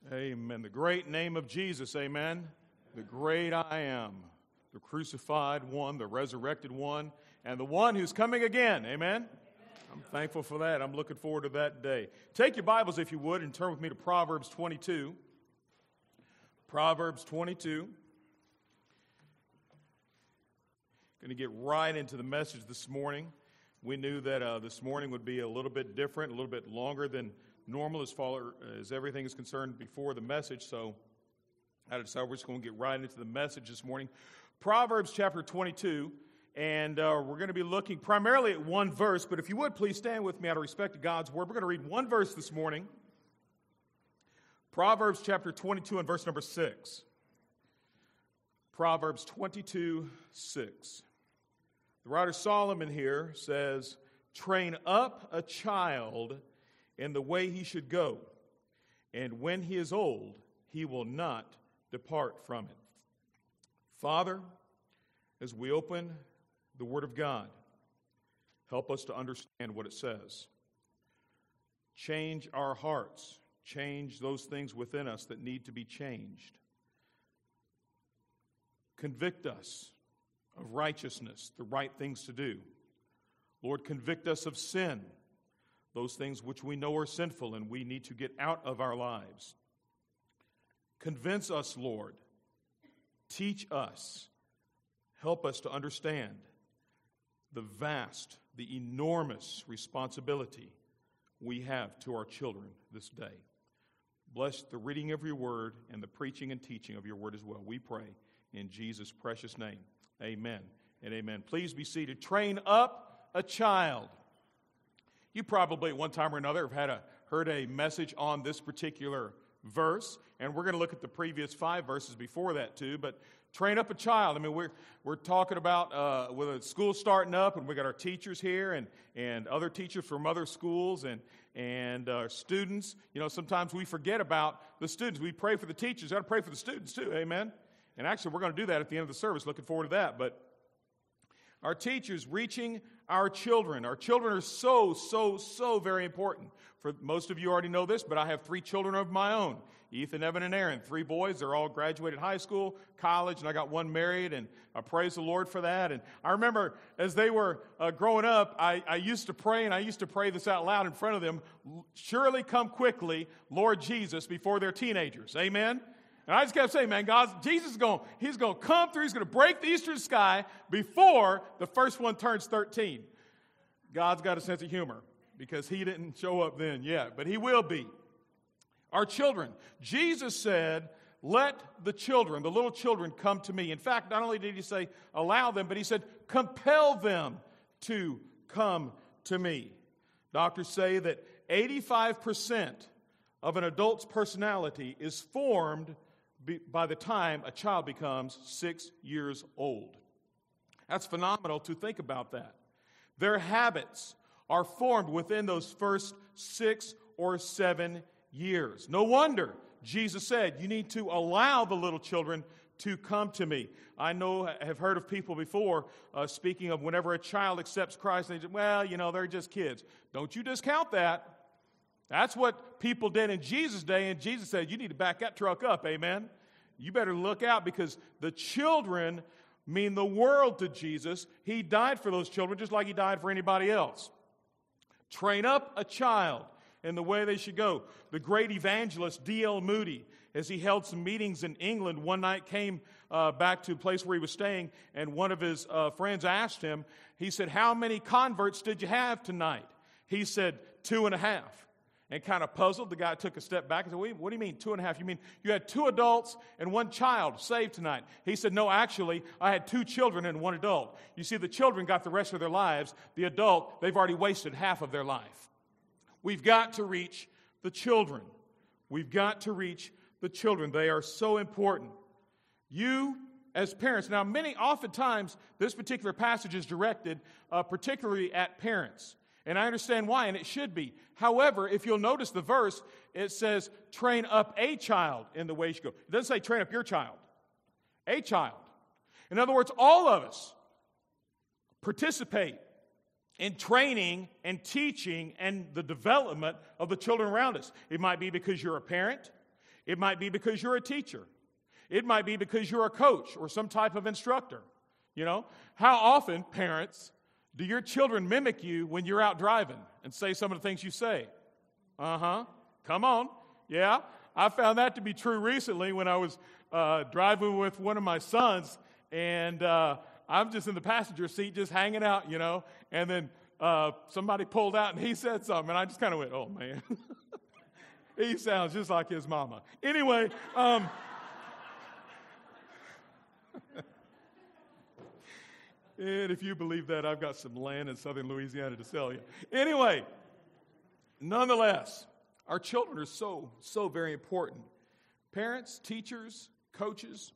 Amen. The great name of Jesus, amen. The great I am, the crucified one, the resurrected one, and the one who's coming again, amen. I'm thankful for that. I'm looking forward to that day. Take your Bibles, if you would, and turn with me to Proverbs 22. Proverbs 22. Going to get right into the message this morning. We knew that this morning would be a little bit different, a little bit longer than normal as everything is concerned before the message. So I decided we're just going to get right into the message this morning. Proverbs chapter 22. And we're going to be looking primarily at one verse, but if you would, please stand with me out of respect to God's word. We're going to read one verse this morning. Proverbs chapter 22 and verse number 6. Proverbs 22, 6. The writer Solomon here says, "Train up a child in the way he should go, and when he is old, he will not depart from it." Father, as we open the Word of God, help us to understand what it says. Change our hearts. Change those things within us that need to be changed. Convict us of righteousness, the right things to do. Lord, convict us of sin, those things which we know are sinful and we need to get out of our lives. Convince us, Lord. Teach us. Help us to understand the vast, the enormous responsibility we have to our children this day. Bless the reading of your word and the preaching and teaching of your word as well. We pray in Jesus' precious name. Amen and amen. Please be seated. Train up a child. You probably at one time or another have heard a message on this particular verse, and we're going to look at the previous 5 verses before that too, but train up a child. I mean, we're talking about with a school starting up, and we got our teachers here and other teachers from other schools and our students. You know, sometimes we forget about the students. We pray for the teachers. Got to pray for the students too. Amen. And actually, we're going to do that at the end of the service. Looking forward to that. But our teachers reaching our children. Our children are so very important. For most of you already know this, but I have 3 children of my own. Ethan, Evan, and Aaron. 3 boys. They're all graduated high school, college, and I got 1 married, and I praise the Lord for that. And I remember as they were growing up, I used to pray, and I used to pray this out loud in front of them, "Surely come quickly, Lord Jesus," before they're teenagers. Amen? And I just kept saying, man, Jesus He's going to come through. He's going to break the eastern sky before the first one turns 13. God's got a sense of humor because he didn't show up then yet, but he will be. Our children. Jesus said, "Let the children, the little children, come to me." In fact, not only did he say allow them, but he said compel them to come to me. Doctors say that 85% of an adult's personality is formed by the time a child becomes 6 years old. That's phenomenal to think about that. Their habits are formed within those first 6 or 7 years. No wonder Jesus said, you need to allow the little children to come to me. I have heard of people before speaking of whenever a child accepts Christ, they say, well, they're just kids. Don't you discount that. That's what people did in Jesus' day, and Jesus said, you need to back that truck up, amen? You better look out because the children mean the world to Jesus. He died for those children just like he died for anybody else. Train up a child in the way they should go. The great evangelist D.L. Moody, as he held some meetings in England, one night came back to a place where he was staying, and one of his friends asked him, he said, "How many converts did you have tonight?" He said, 2.5. And kind of puzzled, the guy took a step back and said, "What do you mean 2.5? You mean you had 2 adults and 1 child saved tonight?" He said, "No, actually, I had 2 children and 1 adult. You see, the children got the rest of their lives. The adult, they've already wasted half of their life." We've got to reach the children. We've got to reach the children. They are so important. You, as parents, now oftentimes, this particular passage is directed particularly at parents. And I understand why, and it should be. However, if you'll notice the verse, it says, train up a child in the way you should go. It doesn't say train up your child. A child. In other words, all of us participate in training and teaching and the development of the children around us. It might be because you're a parent. It might be because you're a teacher. It might be because you're a coach or some type of instructor. You know, how often, parents, do your children mimic you when you're out driving and say some of the things you say? Come on. Yeah, I found that to be true recently when I was driving with one of my sons, and I'm just in the passenger seat just hanging out, you know, and then somebody pulled out and he said something, and I just kind of went, oh, man. He sounds just like his mama. Anyway, and if you believe that, I've got some land in southern Louisiana to sell you. Anyway, nonetheless, our children are so very important. Parents, teachers, coaches,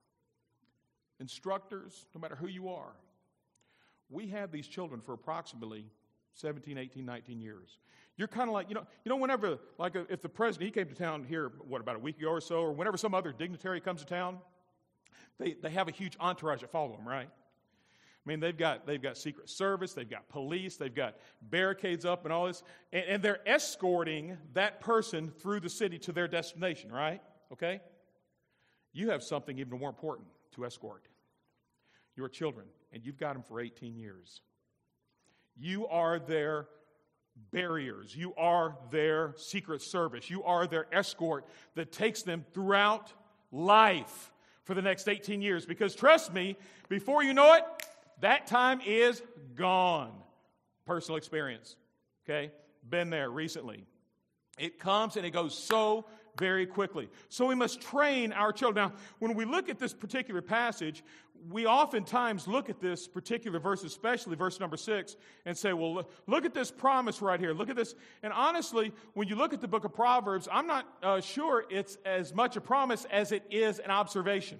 instructors, no matter who you are, we have these children for approximately 17, 18, 19 years. You're kind of like, you know, whenever, like if the president, he came to town here, about a week ago or so, or whenever some other dignitary comes to town, they have a huge entourage that follow them, right? I mean, they've got Secret Service, they've got police, they've got barricades up and all this, and they're escorting that person through the city to their destination, right? Okay? You have something even more important to escort. Your children, and you've got them for 18 years. You are their barriers. You are their Secret Service. You are their escort that takes them throughout life for the next 18 years. Because trust me, before you know it, that time is gone. Personal experience. Okay? Been there recently. It comes and it goes so very quickly. So we must train our children. Now, when we look at this particular passage, we oftentimes look at this particular verse, especially verse number 6, and say, well, look at this promise right here. Look at this. And honestly, when you look at the book of Proverbs, I'm not sure it's as much a promise as it is an observation.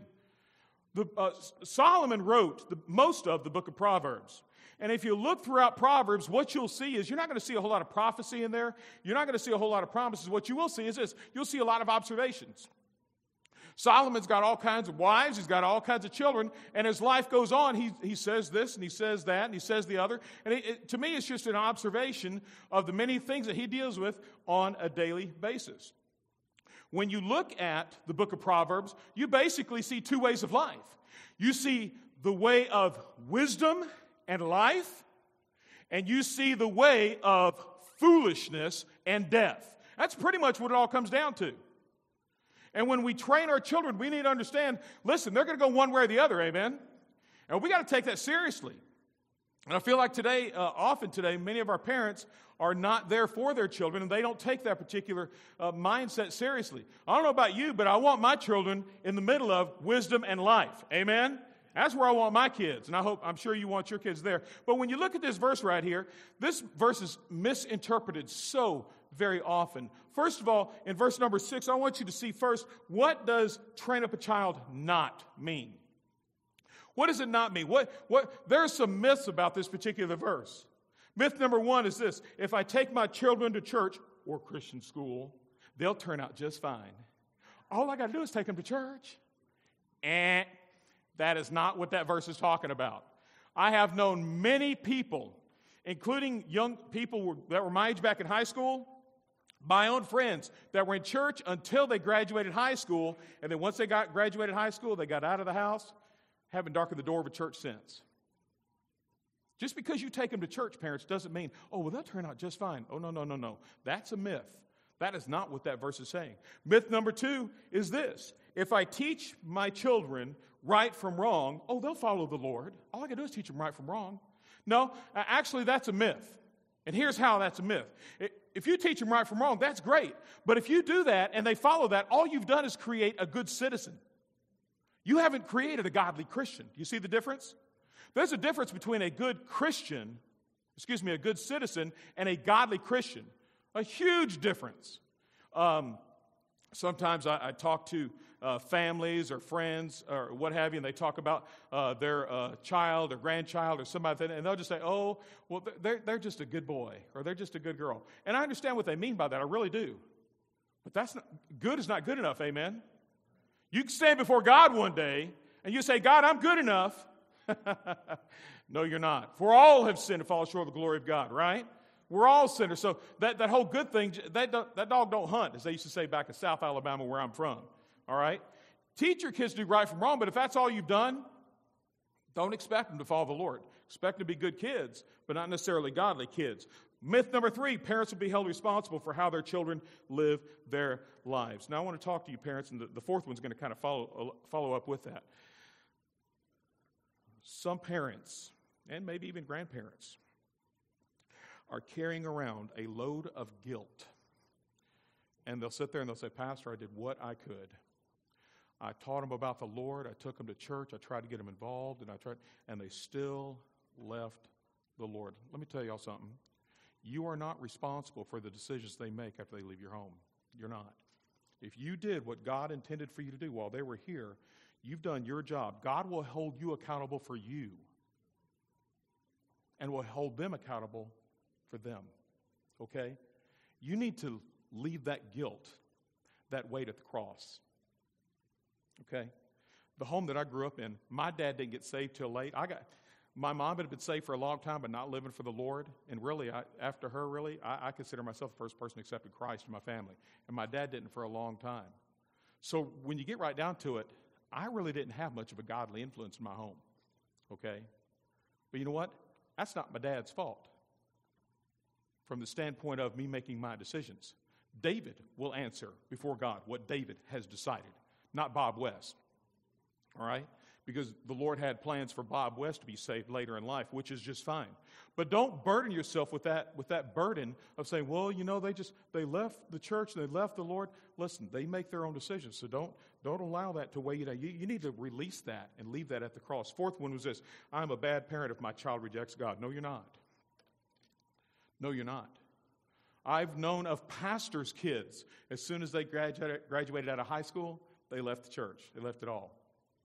Solomon wrote most of the book of Proverbs. And if you look throughout Proverbs, what you'll see is you're not going to see a whole lot of prophecy in there. You're not going to see a whole lot of promises. What you will see is this. You'll see a lot of observations. Solomon's got all kinds of wives. He's got all kinds of children. And as life goes on, he says this and he says that and he says the other. And to me, it's just an observation of the many things that he deals with on a daily basis. When you look at the book of Proverbs, you basically see two ways of life. You see the way of wisdom and life, and you see the way of foolishness and death. That's pretty much what it all comes down to. And when we train our children, we need to understand, listen, they're going to go one way or the other, amen? And we got to take that seriously. And I feel like today, often today, many of our parents are not there for their children, and they don't take that particular mindset seriously. I don't know about you, but I want my children in the middle of wisdom and life, amen? That's where I want my kids, and I'm sure you want your kids there. But when you look at this verse right here, this verse is misinterpreted so very often. First of all, in verse number 6, I want you to see first, what does train up a child not mean? What does it not mean? There are some myths about this particular verse. Myth number 1 is this: if I take my children to church or Christian school, they'll turn out just fine. All I got to do is take them to church. That is not what that verse is talking about. I have known many people, including young people that were my age back in high school, my own friends that were in church until they graduated high school, and then once they graduated high school, they got out of the house, haven't darkened the door of a church since. Just because you take them to church, parents, doesn't mean, oh, well, they'll turn out just fine. Oh, no. That's a myth. That is not what that verse is saying. Myth number 2 is this: if I teach my children right from wrong, oh, they'll follow the Lord. All I got to do is teach them right from wrong. No, actually, that's a myth. And here's how that's a myth. If you teach them right from wrong, that's great. But if you do that and they follow that, all you've done is create a good citizen. You haven't created a godly Christian. You see the difference? There's a difference between a good citizen and a godly Christian. A huge difference. Sometimes I talk to families or friends or what have you, and they talk about their child or grandchild or somebody, and they'll just say, oh, well, they're just a good boy or they're just a good girl. And I understand what they mean by that. I really do. But good is not good enough, amen? You can stand before God one day and you say, God, I'm good enough. No, you're not. For all have sinned and fall short of the glory of God, right? We're all sinners. So that whole good thing, that dog don't hunt, as they used to say back in South Alabama where I'm from. All right? Teach your kids to do right from wrong, but if that's all you've done, don't expect them to follow the Lord. Expect them to be good kids, but not necessarily godly kids. Myth number 3, parents will be held responsible for how their children live their lives. Now, I want to talk to you parents, and the fourth one's going to kind of follow up with that. Some parents, and maybe even grandparents, are carrying around a load of guilt. And they'll sit there and they'll say, Pastor, I did what I could. I taught them about the Lord. I took them to church. I tried to get them involved, and they still left the Lord. Let me tell y'all something. You are not responsible for the decisions they make after they leave your home. You're not. If you did what God intended for you to do while they were here, you've done your job. God will hold you accountable for you and will hold them accountable for them. Okay? You need to leave that guilt, that weight at the cross. Okay? The home that I grew up in, my dad didn't get saved till late. My mom had been saved for a long time, but not living for the Lord. And really, after her, I consider myself the first person who accepted Christ in my family. And my dad didn't for a long time. So when you get right down to it, I really didn't have much of a godly influence in my home. Okay? But you know what? That's not my dad's fault. From the standpoint of me making my decisions. David will answer before God what David has decided, not Bob West. All right? Because the Lord had plans for Bob West to be saved later in life, which is just fine. But don't burden yourself with that burden of saying, well, you know, they left the church, they left the Lord. Listen, they make their own decisions, so don't allow that to weigh you down. You need to release that and leave that at the cross. Fourth one was this: I'm a bad parent if my child rejects God. No, you're not. No, you're not. I've known of pastors' kids, as soon as they graduated out of high school, they left the church. They left it all.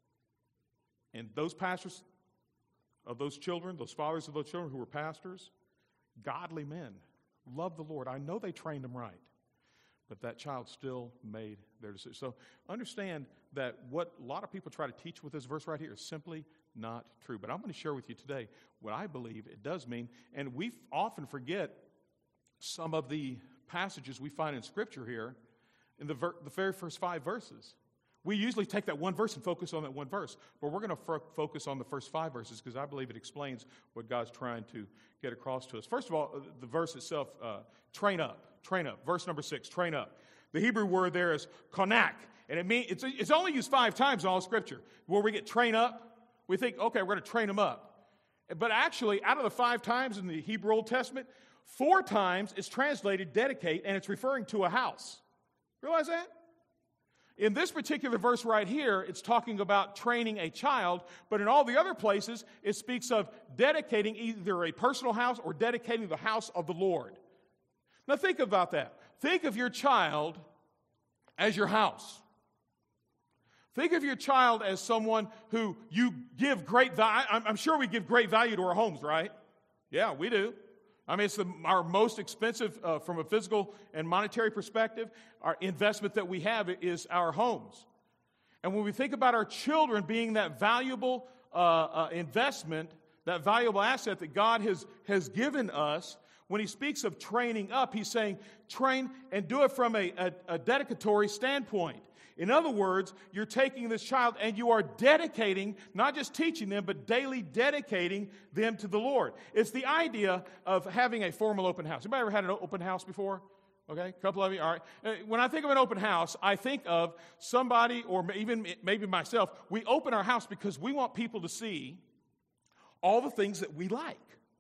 And those pastors of those children, those fathers of those children who were pastors, godly men, loved the Lord. I know they trained them right, but that child still made their decision. So understand that what a lot of people try to teach with this verse right here is simply not true. But I'm going to share with you today what I believe it does mean. And we often forget some of the passages we find in Scripture here in the very first 5 verses. We usually take that one verse and focus on that one verse, but we're going to focus on the first 5 verses because I believe it explains what God's trying to get across to us. First of all, the verse itself, train up. Verse number 6, train up. The Hebrew word there is konak, and it means it's only used 5 times in all Scripture. Where we get train up, we think, okay, we're going to train them up. But actually, out of the 5 times in the Hebrew Old Testament, 4 times it's translated dedicate, and it's referring to a house. Realize that? In this particular verse right here, it's talking about training a child, but in all the other places, it speaks of dedicating either a personal house or dedicating the house of the Lord. Now think about that. Think of your child as your house. Think of your child as someone who you give great value. I'm sure we give great value to our homes, right? Yeah, we do. I mean, it's our most expensive, from a physical and monetary perspective, our investment that we have is our homes. And when we think about our children being that valuable investment, that valuable asset that God has given us, when he speaks of training up, he's saying train and do it from a dedicatory standpoint. In other words, you're taking this child and you are dedicating, not just teaching them, but daily dedicating them to the Lord. It's the idea of having a formal open house. Anybody ever had an open house before? Okay, a couple of you. All right. When I think of an open house, I think of somebody, or even maybe myself, we open our house because we want people to see all the things that we like.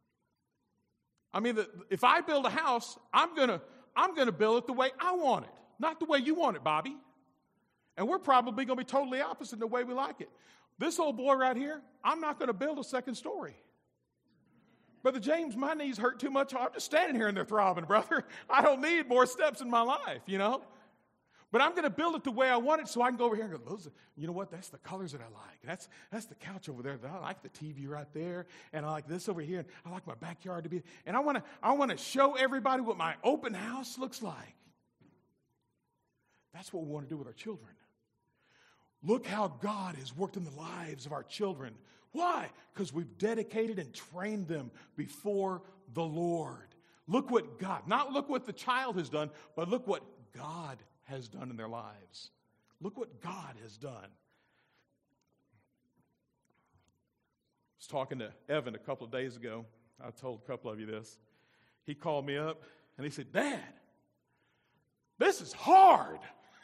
I mean, if I build a house, I'm gonna build it the way I want it, not the way you want it, Bobby. And we're probably going to be totally opposite in the way we like it. This old boy right here, I'm not going to build a second story. Brother James, my knees hurt too much. I'm just standing here and they're throbbing, brother. I don't need more steps in my life, you know. But I'm going to build it the way I want it so I can go over here and go, you know what, that's the colors that I like. That's the couch over there. I like the TV right there. And I like this over here. And I like my backyard to be. And I want to show everybody what my open house looks like. That's what we want to do with our children. Look how God has worked in the lives of our children. Why? Because we've dedicated and trained them before the Lord. Look what God, not look what the child has done, but look what God has done in their lives. Look what God has done. I was talking to Evan a couple of days ago. I told a couple of you this. He called me up and he said, Dad, this is hard.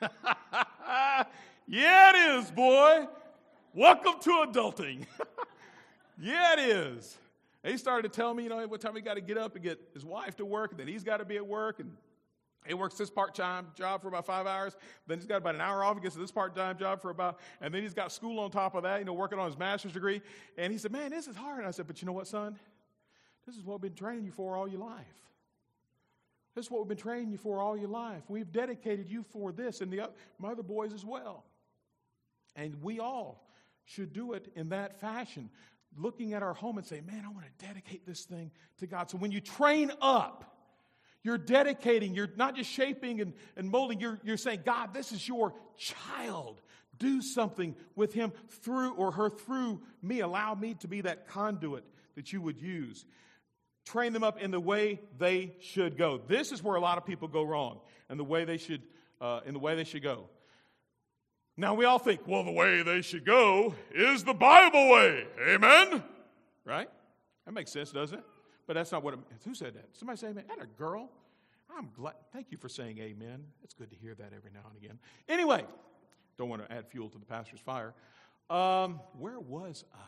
Yeah, it is, boy. Welcome to adulting. Yeah, it is. And he started to tell me, what time he got to get up and get his wife to work, and then he's got to be at work, and he works this part-time job for about 5 hours. Then he's got about an hour off. He gets to this part-time job and then he's got school on top of that, working on his master's degree. And he said, man, this is hard. And I said, but you know what, son? This is what we've been training you for all your life. This is what we've been training you for all your life. We've dedicated you for this, and my other boys as well. And we all should do it in that fashion, looking at our home and say, man, I want to dedicate this thing to God. So when you train up, you're dedicating, you're not just shaping and molding, you're saying, God, this is your child. Do something with him through or her through me. Allow me to be that conduit that you would use. Train them up in the way they should go. This is where a lot of people go wrong, in the way they should go. Now we all think, well, the way they should go is the Bible way. Amen? Right? That makes sense, doesn't it? But that's not what it means. Who said that? Somebody say amen. And a girl. I'm glad. Thank you for saying amen. It's good to hear that every now and again. Anyway, don't want to add fuel to the pastor's fire. Where was I?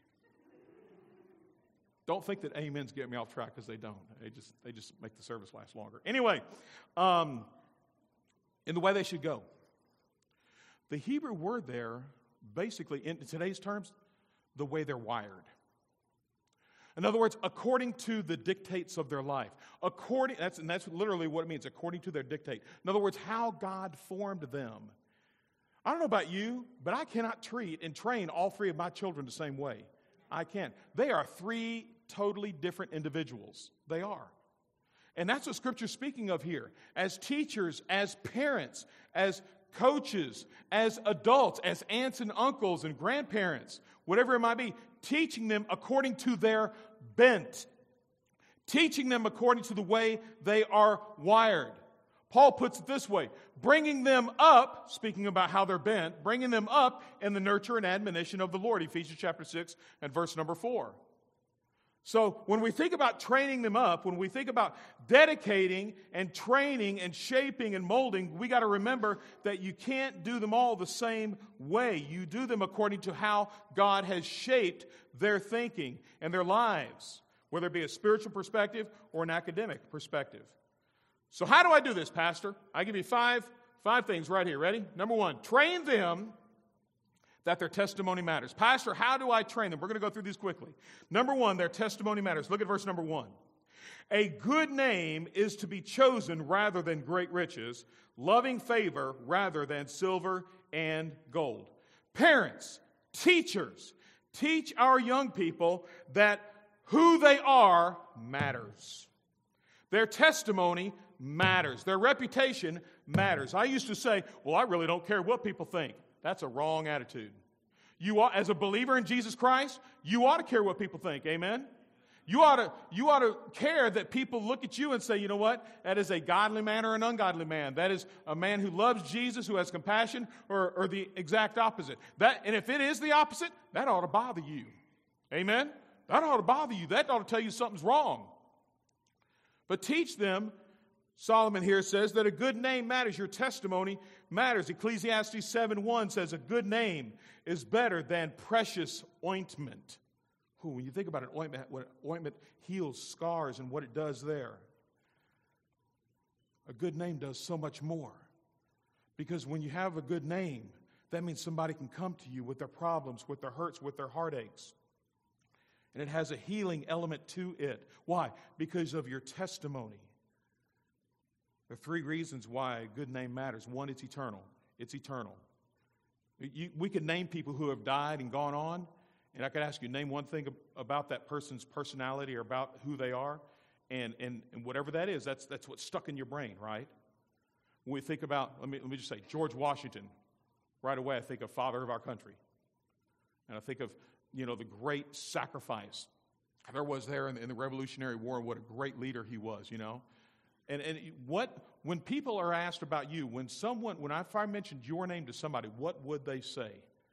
Don't think that amens get me off track, because they don't. They just make the service last longer. Anyway, in the way they should go. The Hebrew word there, basically, in today's terms, the way they're wired. In other words, according to the dictates of their life. That's literally what it means, according to their dictate. In other words, how God formed them. I don't know about you, but I cannot treat and train all three of my children the same way. I can't. They are three totally different individuals. They are. And that's what Scripture's speaking of here. As teachers, as parents, as coaches, as adults, as aunts and uncles and grandparents, whatever it might be, teaching them according to their bent, teaching them according to the way they are wired. Paul puts it this way, bringing them up, speaking about how they're bent, bringing them up in the nurture and admonition of the Lord, Ephesians chapter 6 and verse number 4. So when we think about training them up, when we think about dedicating and training and shaping and molding, we got to remember that you can't do them all the same way. You do them according to how God has shaped their thinking and their lives, whether it be a spiritual perspective or an academic perspective. So how do I do this, Pastor? I give you five things right here. Ready? Number one, train them that their testimony matters. Pastor, how do I train them? We're going to go through these quickly. Number one, their testimony matters. Look at verse number 1. A good name is to be chosen rather than great riches, loving favor rather than silver and gold. Parents, teachers, teach our young people that who they are matters. Their testimony matters. Their reputation matters. I used to say, well, I really don't care what people think. That's a wrong attitude. You ought, as a believer in Jesus Christ, you ought to care what people think. Amen? You ought to care that people look at you and say, you know what? That is a godly man or an ungodly man. That is a man who loves Jesus, who has compassion, or the exact opposite. And if it is the opposite, that ought to bother you. Amen? That ought to bother you. That ought to tell you something's wrong. But teach them, Solomon here says, that a good name matters. Your testimony matters. Ecclesiastes 7:1 says a good name is better than precious ointment. When you think about an ointment, when ointment heals scars and what it does there, a good name does so much more. Because when you have a good name, that means somebody can come to you with their problems, with their hurts, with their heartaches. And it has a healing element to it. Why? Because of your testimony. There are 3 reasons why a good name matters. 1, it's eternal. It's eternal. We could name people who have died and gone on, and I could ask you, name one thing about that person's personality or about who they are, and whatever that is, that's what's stuck in your brain, right? When we think about, let me just say, George Washington, right away I think of father of our country. And I think of, the great sacrifice there was there in the Revolutionary War, what a great leader he was, you know. And when people are asked about you, if I mentioned your name to somebody, what would they say?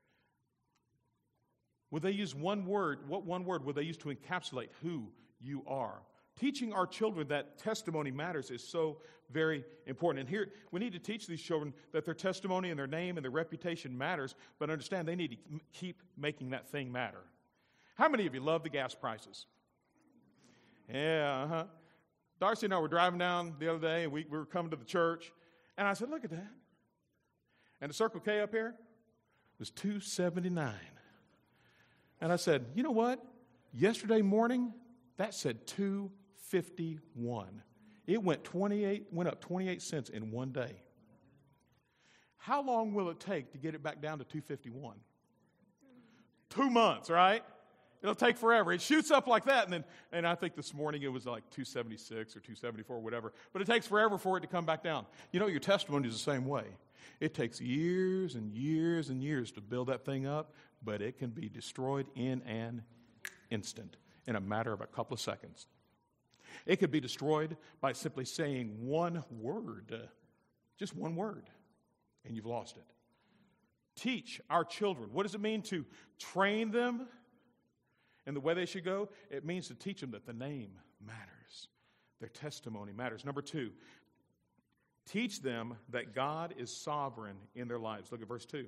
Would they use one word? What one word would they use to encapsulate who you are? Teaching our children that testimony matters is so very important. And here, we need to teach these children that their testimony and their name and their reputation matters, but understand they need to keep making that thing matter. How many of you love the gas prices? Yeah, Darcy and I were driving down the other day, and we were coming to the church, and I said, look at that. And the Circle K up here was $2.79. And I said, you know what? Yesterday morning, that said $2.51. It went up 28 cents in one day. How long will it take to get it back down to $2.51? 2 months, right? It'll take forever. It shoots up like that, and I think this morning it was like $2.76 or $2.74, whatever. But it takes forever for it to come back down. You know, your testimony is the same way. It takes years and years and years to build that thing up, but it can be destroyed in an instant, in a matter of a couple of seconds. It could be destroyed by simply saying one word, just one word, and you've lost it. Teach our children. What does it mean to train them in the way they should go? It means to teach them that the name matters. Their testimony matters. Number 2, teach them that God is sovereign in their lives. Look at verse 2.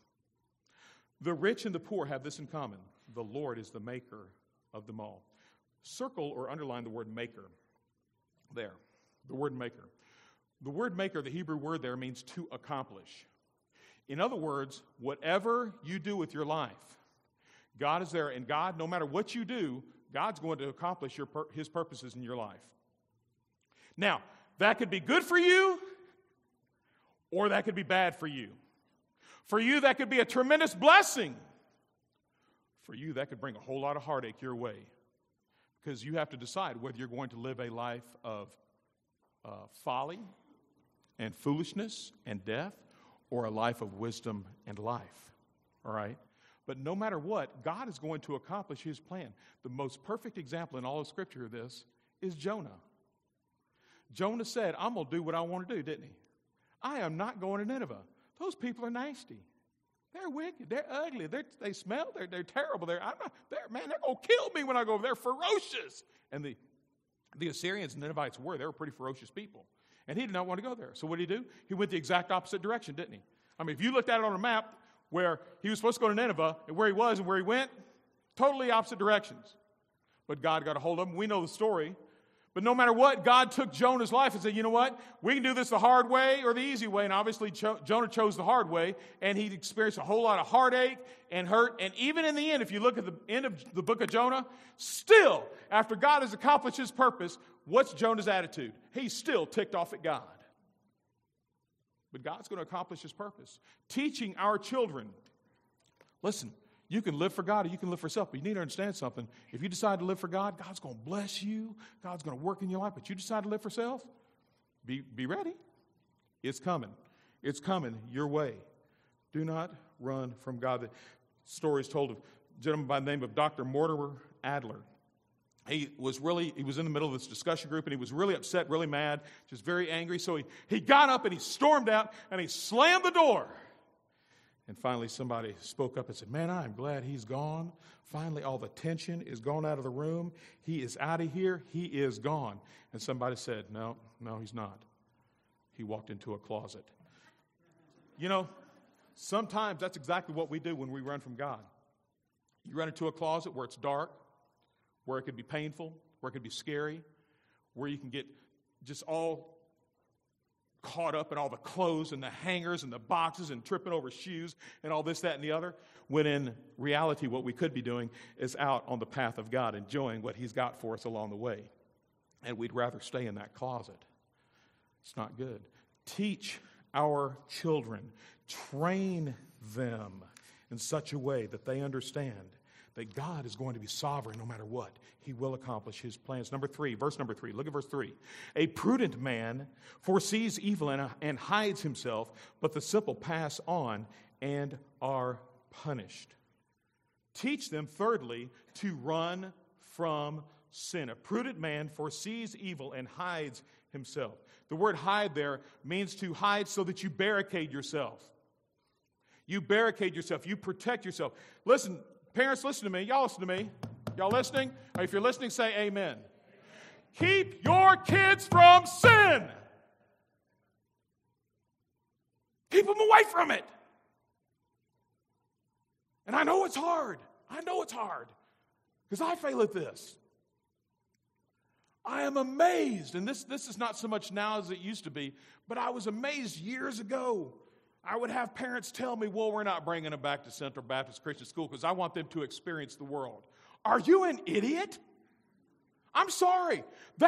The rich and the poor have this in common. The Lord is the maker of them all. Circle or underline the word maker there. The word maker. The word maker, the Hebrew word there, means to accomplish. In other words, whatever you do with your life, God is there, and God, no matter what you do, God's going to accomplish His purposes in your life. Now, that could be good for you, or that could be bad for you. For you, that could be a tremendous blessing. For you, that could bring a whole lot of heartache your way, because you have to decide whether you're going to live a life of folly and foolishness and death, or a life of wisdom and life. All right? But no matter what, God is going to accomplish His plan. The most perfect example in all of Scripture of this is Jonah. Jonah said, I'm going to do what I want to do, didn't he? I am not going to Nineveh. Those people are nasty. They're wicked. They're ugly. They smell. They're terrible. They're going to kill me when I go over there. They're ferocious. And the Assyrians and Ninevites they were pretty ferocious people. And he did not want to go there. So what did he do? He went the exact opposite direction, didn't he? I mean, if you looked at it on a map where he was supposed to go to Nineveh and where he was and where he went, totally opposite directions. But God got a hold of him. We know the story. But no matter what, God took Jonah's life and said, you know what? We can do this the hard way or the easy way. And obviously, Jonah chose the hard way. And he experienced a whole lot of heartache and hurt. And even in the end, if you look at the end of the book of Jonah, still, after God has accomplished His purpose, what's Jonah's attitude? He's still ticked off at God. But God's going to accomplish His purpose. Teaching our children. Listen, you can live for God or you can live for yourself, but you need to understand something. If you decide to live for God, God's going to bless you. God's going to work in your life. But you decide to live for self, be ready. It's coming. It's coming your way. Do not run from God. The story is told of a gentleman by the name of Dr. Mortimer Adler. He was in the middle of this discussion group, and he was really upset, really mad, just very angry. So he got up and he stormed out and he slammed the door. And finally somebody spoke up and said, man, I'm glad he's gone. Finally, all the tension is gone out of the room. He is out of here. He is gone. And somebody said, no, he's not. He walked into a closet. You know, sometimes that's exactly what we do when we run from God. You run into a closet where it's dark, where it could be painful, where it could be scary, where you can get just all caught up in all the clothes and the hangers and the boxes and tripping over shoes and all this, that, and the other, when in reality what we could be doing is out on the path of God, enjoying what He's got for us along the way. And we'd rather stay in that closet. It's not good. Teach our children. Train them in such a way that they understand that God is going to be sovereign no matter what. He will accomplish His plans. Verse number 3. Look at verse 3. A prudent man foresees evil and hides himself, but the simple pass on and are punished. Teach them, thirdly, to run from sin. A prudent man foresees evil and hides himself. The word hide there means to hide so that you barricade yourself. You barricade yourself. You protect yourself. Listen, parents, listen to me. Y'all listen to me. Y'all listening? Or if you're listening, say amen. Keep your kids from sin. Keep them away from it. And I know it's hard. I know it's hard. Because I fail at this. I am amazed, and this is not so much now as it used to be, but I was amazed years ago. I would have parents tell me, well, we're not bringing them back to Central Baptist Christian School because I want them to experience the world. Are you an idiot? I'm sorry.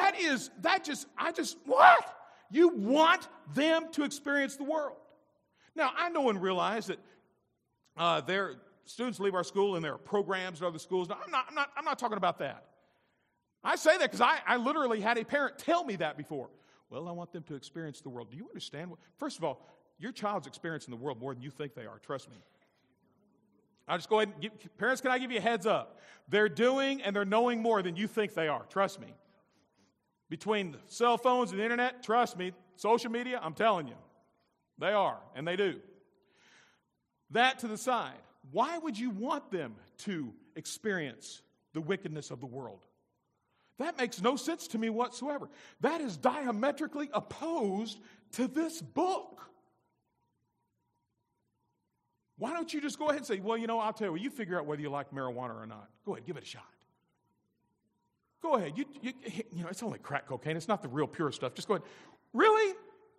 What? You want them to experience the world. Now, I know and realize that their students leave our school and there are programs at other schools. Now, I'm not talking about that. I say that because I literally had a parent tell me that before. Well, I want them to experience the world. Do you understand? First of all, your child's experiencing the world more than you think they are. Trust me. I'll just go ahead and parents, can I give you a heads up? They're doing and they're knowing more than you think they are. Trust me. Between the cell phones and the internet, trust me, social media, I'm telling you, they are, and they do. That to the side. Why would you want them to experience the wickedness of the world? That makes no sense to me whatsoever. That is diametrically opposed to this book. Why don't you just go ahead and say, well, I'll tell you, you figure out whether you like marijuana or not. Go ahead, give it a shot. Go ahead. It's only crack cocaine. It's not the real pure stuff. Just go ahead. Really?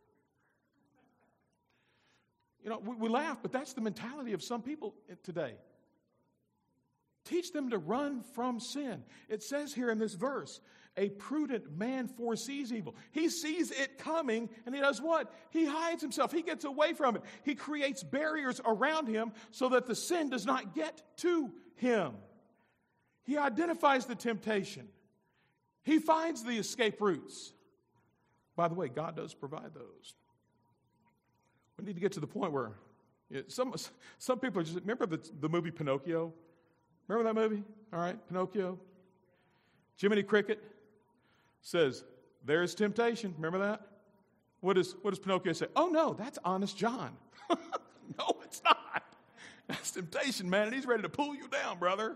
We laugh, but that's the mentality of some people today. Teach them to run from sin. It says here in this verse, a prudent man foresees evil. He sees it coming, and he does what? He hides himself. He gets away from it. He creates barriers around him so that the sin does not get to him. He identifies the temptation. He finds the escape routes. By the way, God does provide those. We need to get to the point where some people are just, remember the movie Pinocchio? Remember that movie? All right, Pinocchio. Jiminy Cricket says, there's temptation. Remember that? What does Pinocchio say? Oh, no, that's Honest John. No, it's not. That's temptation, man, and he's ready to pull you down, brother.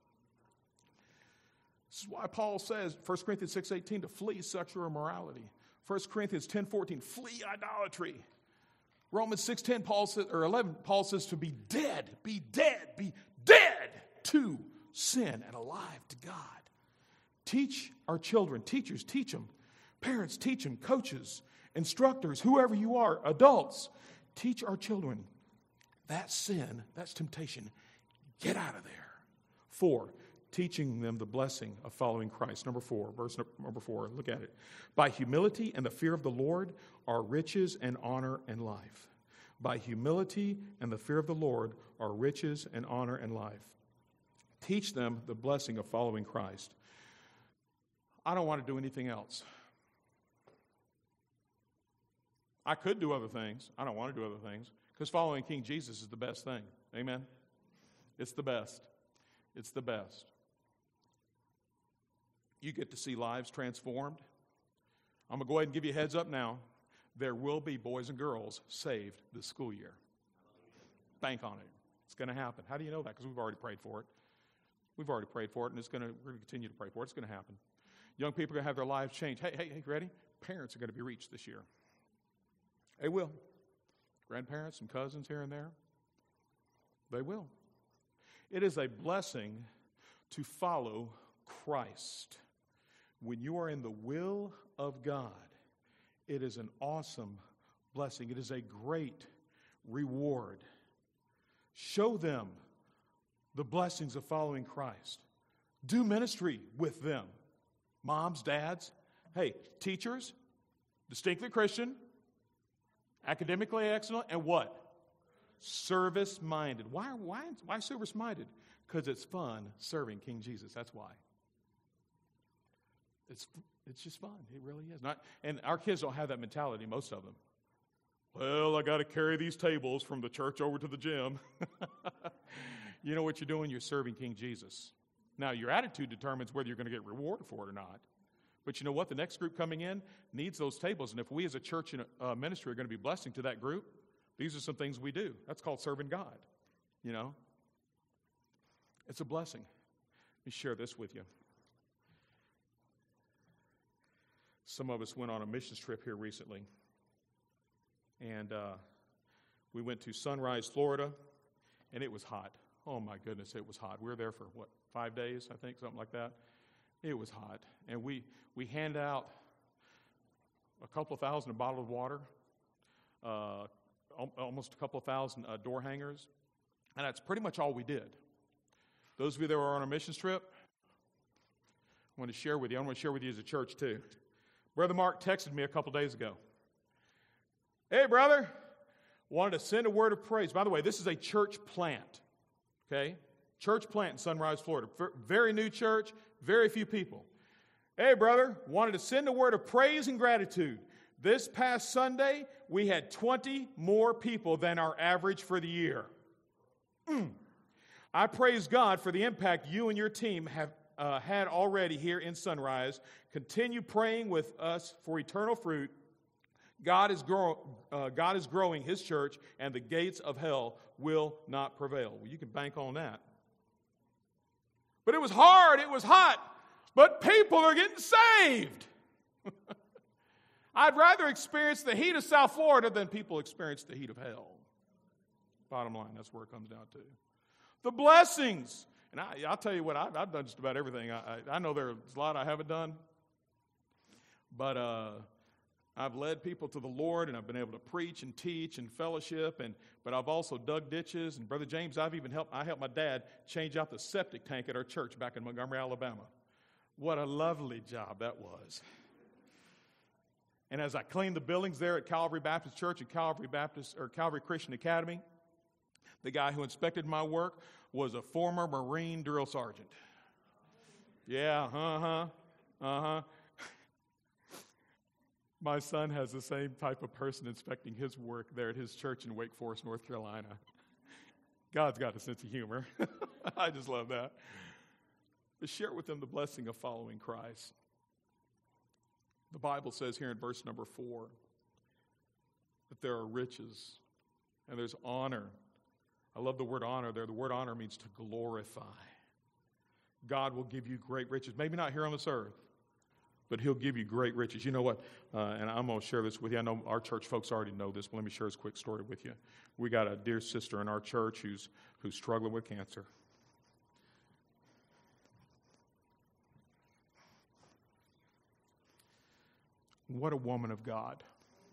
This is why Paul says, 1 Corinthians 6:18, to flee sexual immorality. 1 Corinthians 10:14, flee idolatry. Romans 6:10, Paul says, or 11, Paul says to be dead to sin and alive to God. Teach our children, teachers, teach them. Parents, teach them. Coaches, instructors, whoever you are, adults, teach our children. That's sin, that's temptation. Get out of there. 4, teaching them the blessing of following Christ. Number 4, verse number 4, look at it. By humility and the fear of the Lord are riches and honor and life. By humility and the fear of the Lord are riches and honor and life. Teach them the blessing of following Christ. I don't want to do anything else. I could do other things. I don't want to do other things because following King Jesus is the best thing. Amen? It's the best. It's the best. You get to see lives transformed. I'm going to go ahead and give you a heads up now. There will be boys and girls saved this school year. Bank on it. It's going to happen. How do you know that? Because we've already prayed for it. We've already prayed for it, and we're going to continue to pray for it. It's going to happen. Young people are going to have their lives changed. Hey, ready? Parents are going to be reached this year. They will. Grandparents and cousins here and there. They will. It is a blessing to follow Christ. When you are in the will of God, it is an awesome blessing. It is a great reward. Show them the blessings of following Christ. Do ministry with them. Moms, dads, hey, teachers, distinctly Christian, academically excellent, and what? Service-minded. Why service-minded? Because it's fun serving King Jesus. That's why. It's just fun. It really is. And our kids don't have that mentality, most of them. Well, I got to carry these tables from the church over to the gym. You know what you're doing? You're serving King Jesus. Now, your attitude determines whether you're going to get rewarded for it or not. But you know what? The next group coming in needs those tables. And if we as a church and a ministry are going to be blessing to that group, these are some things we do. That's called serving God. You know? It's a blessing. Let me share this with you. Some of us went on a missions trip here recently. And we went to Sunrise, Florida, and it was hot. Oh, my goodness, it was hot. We were there for, 5 days, I think, something like that. It was hot. And we handed out a couple of thousand a bottle of water, almost a couple of thousand door hangers, and that's pretty much all we did. Those of you that were on a missions trip, I want to share with you. I want to share with you as a church, too. Brother Mark texted me a couple days ago. Hey, brother, wanted to send a word of praise. By the way, this is a church plant, okay? Church plant in Sunrise, Florida. Very new church, very few people. Hey, brother, wanted to send a word of praise and gratitude. This past Sunday, we had 20 more people than our average for the year. I praise God for the impact you and your team have had already here in Sunrise. Continue praying with us for eternal fruit. God is growing His church, and the gates of hell will not prevail. Well, you can bank on that. But it was hard, it was hot, but people are getting saved. I'd rather experience the heat of South Florida than people experience the heat of hell. Bottom line, that's where it comes down to. The blessings. And I'll tell you what, I've done just about everything. I know there's a lot I haven't done, but I've led people to the Lord, and I've been able to preach and teach and fellowship, but I've also dug ditches. And Brother James, I helped my dad change out the septic tank at our church back in Montgomery, Alabama. What a lovely job that was. And as I cleaned the buildings there at Calvary Baptist Church and Calvary Christian Academy, the guy who inspected my work was a former Marine drill sergeant. Yeah, My son has the same type of person inspecting his work there at his church in Wake Forest, North Carolina. God's got a sense of humor. I just love that. But share with them the blessing of following Christ. The Bible says here in verse number 4 that there are riches and there's honor. I love the word honor there. The word honor means to glorify. God will give you great riches. Maybe not here on this earth, but He'll give you great riches. You know what? And I'm going to share this with you. I know our church folks already know this, but let me share this quick story with you. We got a dear sister in our church who's struggling with cancer. What a woman of God.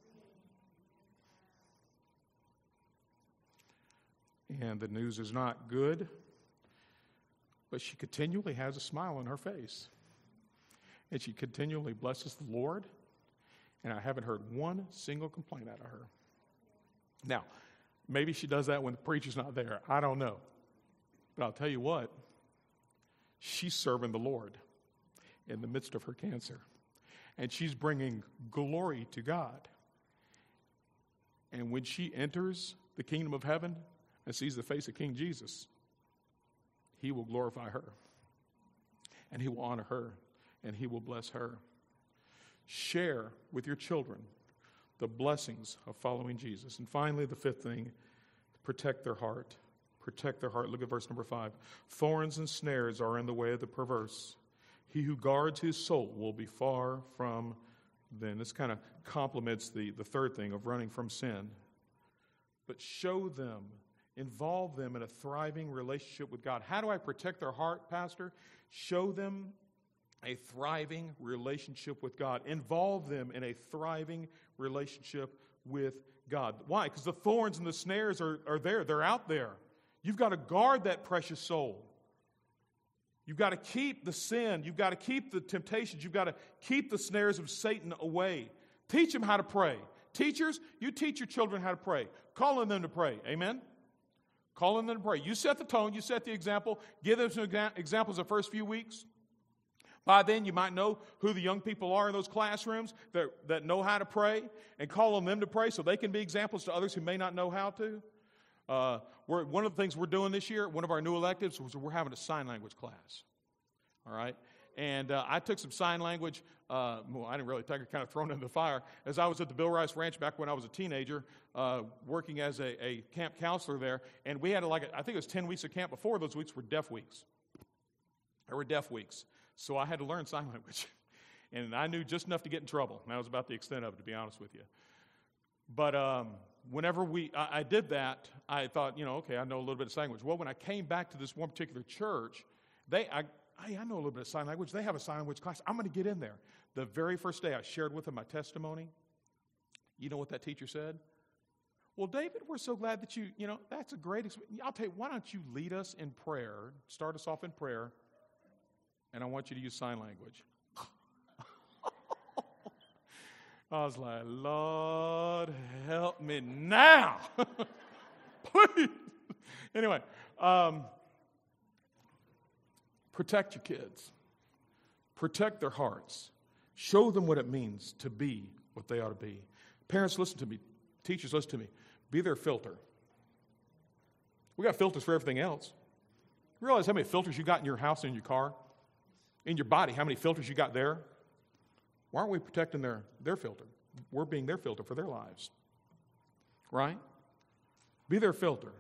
And the news is not good, but she continually has a smile on her face. And she continually blesses the Lord, and I haven't heard one single complaint out of her. Now, maybe she does that when the preacher's not there. I don't know. But I'll tell you what, she's serving the Lord in the midst of her cancer. And she's bringing glory to God. And when she enters the kingdom of heaven and sees the face of King Jesus, He will glorify her. And He will honor her. And He will bless her. Share with your children the blessings of following Jesus. And finally, the fifth thing, protect their heart. Protect their heart. Look at verse number 5. Thorns and snares are in the way of the perverse. He who guards his soul will be far from them. This kind of complements the third thing of running from sin. But show them, involve them in a thriving relationship with God. How do I protect their heart, Pastor? Show them a thriving relationship with God. Involve them in a thriving relationship with God. Why? Because the thorns and the snares are there. They're out there. You've got to guard that precious soul. You've got to keep the sin. You've got to keep the temptations. You've got to keep the snares of Satan away. Teach them how to pray. Teachers, you teach your children how to pray. Call on them to pray. Amen? Call on them to pray. You set the tone. You set the example. Give them some examples the first few weeks. By then, you might know who the young people are in those classrooms that know how to pray, and call on them to pray so they can be examples to others who may not know how to. One of the things we're doing this year, one of our new electives, was we're having a sign language class. All right? And I took some sign language. Well, I didn't really take it, kind of thrown into the fire. As I was at the Bill Rice Ranch back when I was a teenager, working as a camp counselor there, and we had I think it was 10 weeks of camp. Before those weeks were deaf weeks. There were deaf weeks. So I had to learn sign language. And I knew just enough to get in trouble. And that was about the extent of it, to be honest with you. But whenever I did that, I thought, okay, I know a little bit of sign language. Well, when I came back to this one particular church, I know a little bit of sign language. They have a sign language class. I'm going to get in there. The very first day I shared with them my testimony, you know what that teacher said? Well, David, we're so glad that that's a great experience. I'll tell you, why don't you lead us in prayer, start us off in prayer, and I want you to use sign language. I was like, Lord, help me now. Please. Anyway, protect your kids. Protect their hearts. Show them what it means to be what they ought to be. Parents, listen to me. Teachers, listen to me. Be their filter. We got filters for everything else. You realize how many filters you got in your house and in your car? In your body, how many filters you got there? Why aren't we protecting their filter? We're being their filter for their lives. Right? Be their filter.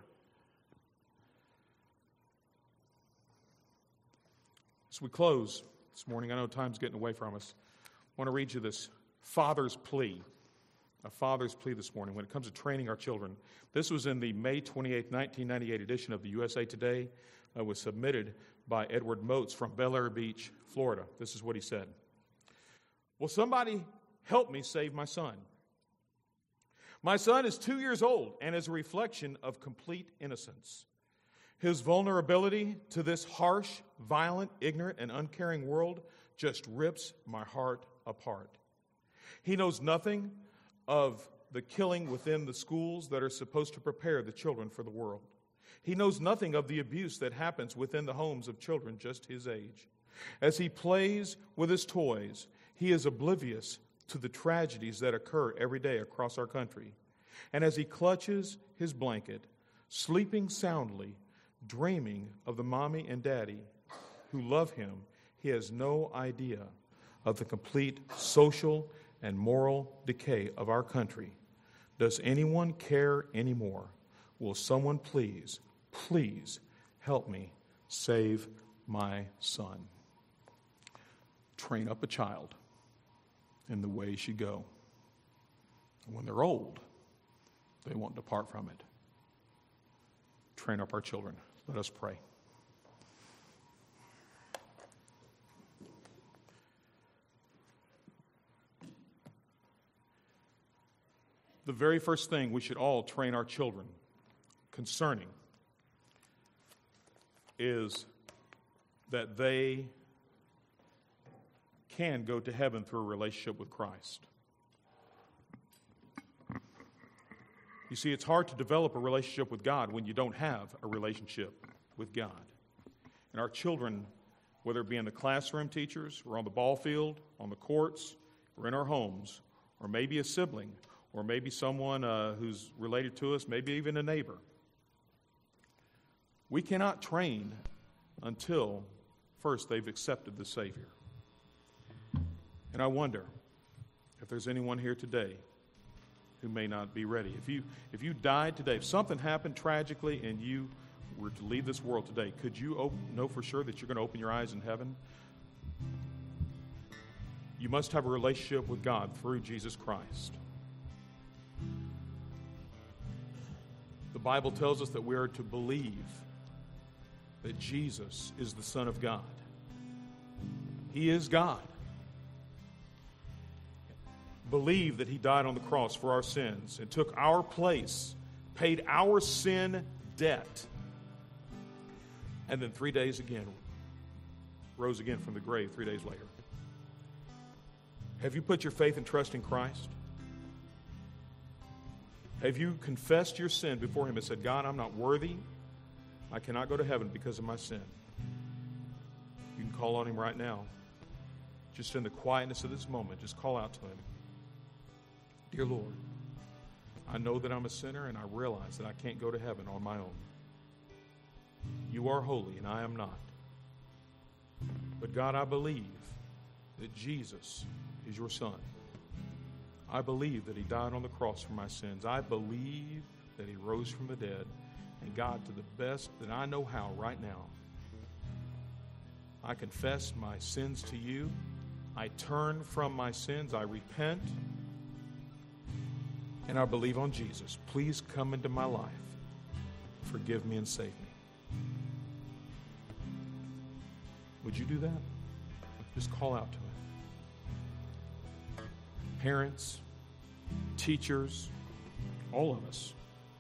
As we close this morning, I know time's getting away from us. I want to read you this father's plea. A father's plea this morning when it comes to training our children. This was in the May 28, 1998 edition of the USA Today. It was submitted by Edward Moats from Bel Air Beach, Florida. This is what he said. Will somebody help me save my son? My son is 2 years old and is a reflection of complete innocence. His vulnerability to this harsh, violent, ignorant, and uncaring world just rips my heart apart. He knows nothing of the killing within the schools that are supposed to prepare the children for the world. He knows nothing of the abuse that happens within the homes of children just his age. As he plays with his toys, he is oblivious to the tragedies that occur every day across our country. And as he clutches his blanket, sleeping soundly, dreaming of the mommy and daddy who love him, he has no idea of the complete social and moral decay of our country. Does anyone care anymore? Will someone please help me save my son? Train up a child in the way he should go. And when they're old, they won't depart from it. Train up our children. Let us pray. The very first thing we should all train our children concerning is that they can go to heaven through a relationship with Christ. You see, it's hard to develop a relationship with God when you don't have a relationship with God. And our children, whether it be in the classroom, teachers, or on the ball field, on the courts, or in our homes, or maybe a sibling, or maybe someone who's related to us, maybe even a neighbor. We cannot train until first they've accepted the Savior. And I wonder if there's anyone here today who may not be ready. If you died today, if something happened tragically and you were to leave this world today, could you know for sure that you're going to open your eyes in heaven? You must have a relationship with God through Jesus Christ. The Bible tells us that we are to believe that Jesus is the Son of God. He is God. Believe that He died on the cross for our sins and took our place, paid our sin debt, and then 3 days again, rose again from the grave 3 days later. Have you put your faith and trust in Christ? Have you confessed your sin before Him and said, God, I'm not worthy. I cannot go to heaven because of my sin. You can call on Him right now. Just in the quietness of this moment, just call out to Him. Dear Lord, I know that I'm a sinner and I realize that I can't go to heaven on my own. You are holy and I am not. But God, I believe that Jesus is your Son. I believe that he died on the cross for my sins. I believe that he rose from the dead. And God, to the best that I know how right now, I confess my sins to you. I turn from my sins. I repent. And I believe on Jesus. Please come into my life. Forgive me and save me. Would you do that? Just call out to him. Parents, teachers, all of us.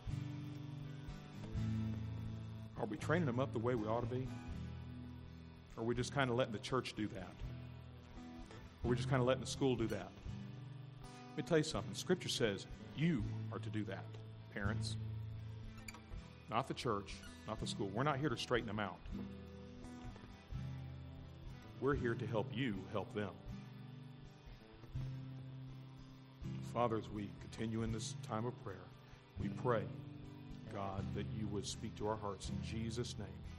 Are we training them up the way we ought to be? Or are we just kind of letting the church do that? Or are we just kind of letting the school do that? Let me tell you something. Scripture says you are to do that, parents. Not the church, not the school. We're not here to straighten them out. We're here to help you help them. Father, as we continue in this time of prayer, we pray, God, that you would speak to our hearts in Jesus' name.